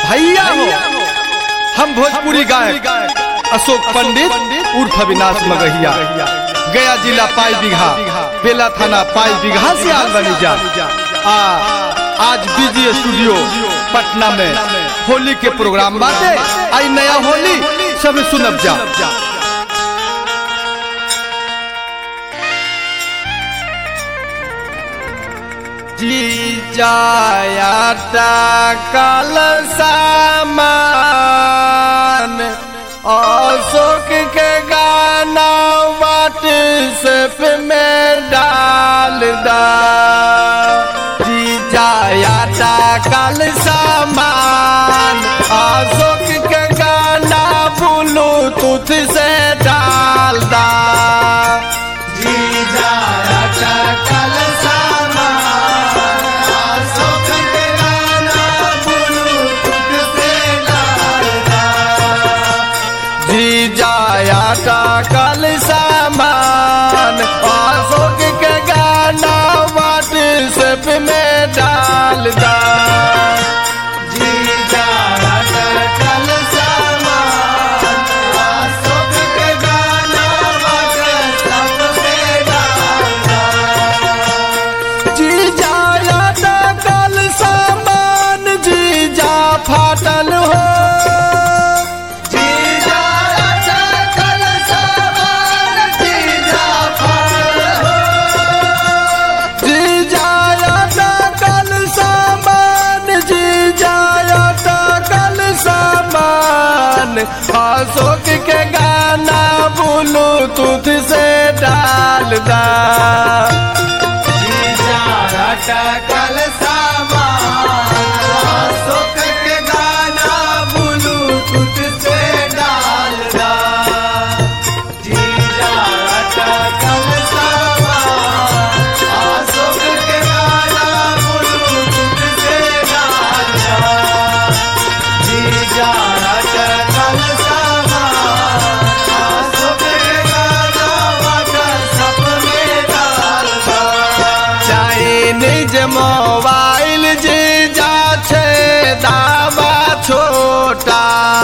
भैया हो। हम भोजपुरी गायक अशोक पंडित उर्फ अविनाश मगहिया, गया जिला पाई बिघा, बेला थाना पाई बिघा से आल बनी जा। आज बीजी स्टूडियो पटना में होली के प्रोग्राम बाटे। आई नया होली सब सुनब जा। जी जाया कल सामान अशोक के गाना व्हाट्सएप में डाल दा। जी जाया कल सामान अशोक के गाना ब्लूटूथ से डाल दा। जी जाया कल कल सामान अशोक के गाना व्हाट्सएप में डाल दा। जी जाया कल सामान अशोक के गाना व्हाट्सएप में डाल दा। जी जाया कल सामान जीजा फाटल हो। अशोक के गाना ब्लूटूथ से डाल दा। जी जाया कल सामान अशोक के गाना ब्लूटूथ से डाल दा। जी जाया कल सामान अशोक के गाना ब्लूटूथ से डाल दा। जी जाया मोबाइल जीजा छे दावा छोटा।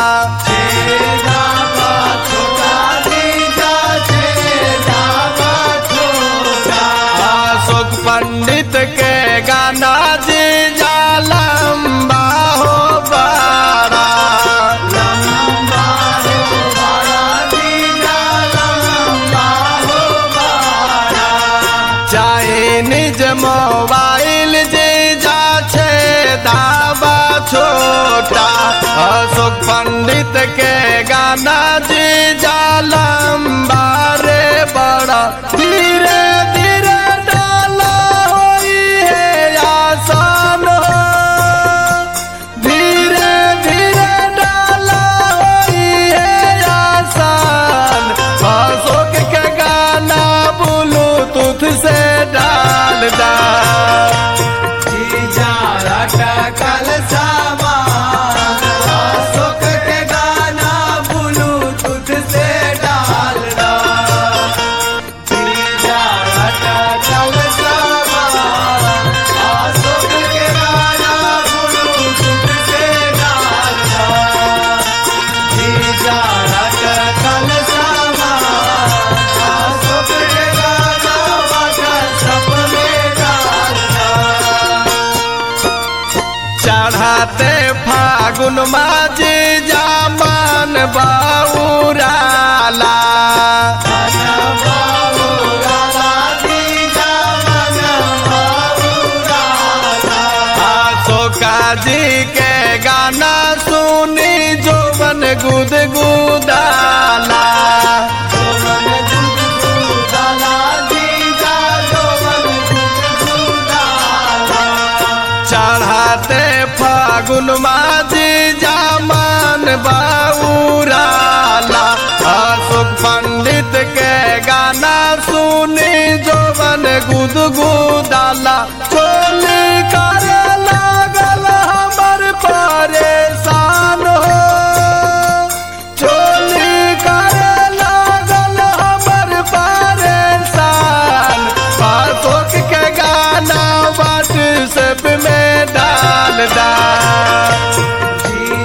अशोक पंडित के गाना जीजा लंबा हो बड़ा। लंबा हो बड़ा जीजा लंबा हो बड़ा। चाहे निज मोबाइल छोटा। अशोक पंडित के गाना जीजा लंबा रे बड़ा। धीरे धीरे डाला होई है आसान हो। धीरे धीरे डाला होई है आसान। अशोक के गाना ब्लूटूथ से डाल दा। जी जाया कल सामान अशोक के गाना ब्लूटूथ से डाल दा। जी जाया कल सामान अशोक के गाना ब्लूटूथ से डाल दा। जी जाया कल सामान अशोक के गाना व्हाट्सएप में डाल दा। चढ़ाते फागुन माझे जामान बाउराला। अशोका जी के गाना सुनी जोबन गुद गुदाला। चढ़ाते फागुन माझी जामान बाउराला। अशोक पंडित के गाना सुनी जोबन गुद गुदाला। चोली करे लागल हमर परेशान हो। चोली करे लागल हमर परेशान। अशोक के गाना व्हाट्सएप में डाल दा। जी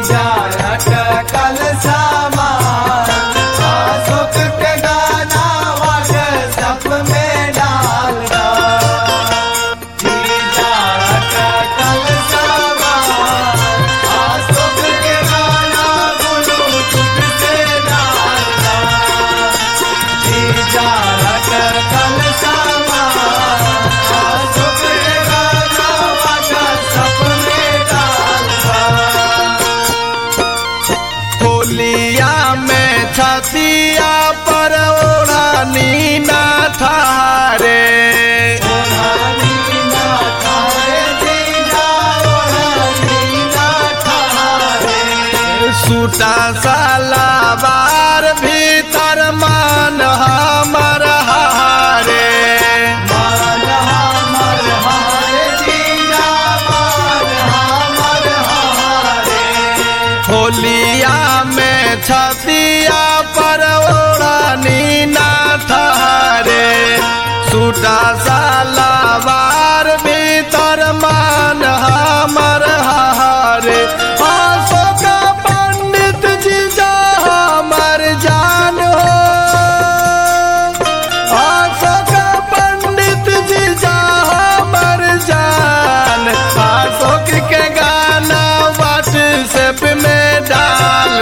होलिया में छतिया पर ओढ़नी ना ठहरे सूटा सलवार भीतर मान हमर हारे अशोक पंडित जी जा हमर जान हो अशोक पंडित जी जा हमर जान अशोक के गाना व्हाट्सएप में डाल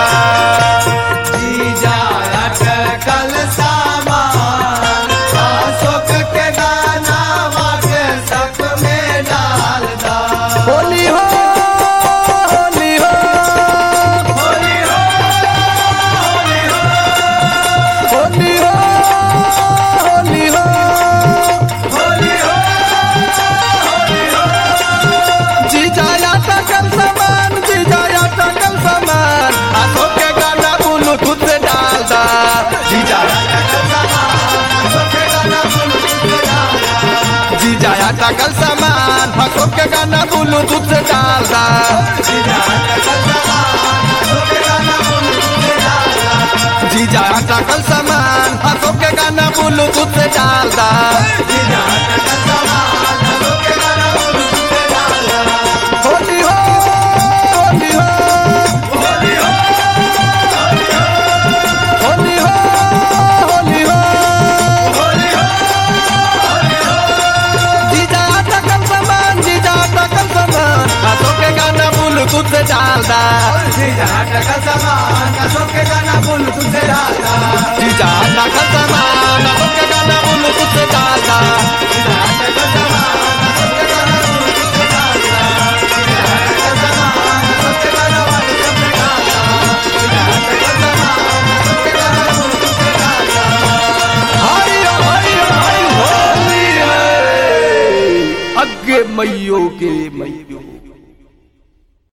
जीजा अटकल सामान अशोक के गाना व्हाट्सएप में डाल दा। होली हो होली हो होली हो होली हो होली हो होली हो होली हो होली हो जीजाया टकल सामान जीजाया टकल सामान अशोक के गाना ब्लूटूथ से डाल दा जीजा अटकल सामान अशोक के गाना ब्लूटूथ से डाल दा। जीजाया टकल सामान अशोक के गाना ब्लूटूथ से डाल दा जीजा अटकल सामान अशोक के गाना ब्लूटूथ से डाल दा। जीजाया टकल सामान अशोक के गाना ब्लूटूथ से डाल दा जीजा अटकल सामान अशोक के गाना ब्लूटूथ से डाल दा। होली हो होली हो होली हो होली हो होली हो होली हो होली हो जीजा टकल सामान जीजा टकल सामान अशोक के गाना ब्लूटूथ से डाल दा जीजा अटकल सामान अशोक के गाना ब्लूटूथ से डाल दा। जीजा टकल सामान अशोक के गाना ब्लूटूथ से डाल दा जीजा अटकल सामान अशोक के गाना ब्लूटूथ से डाल दा। जीजा अटकल सामान अशोक के गाना व्हाट्सएप में डाल दा। जीजा अटकल सामान अशोक के गाना ब्लूटूथ से डाल दा। हरि हरि हरि होली है अगे मैयो के मैयो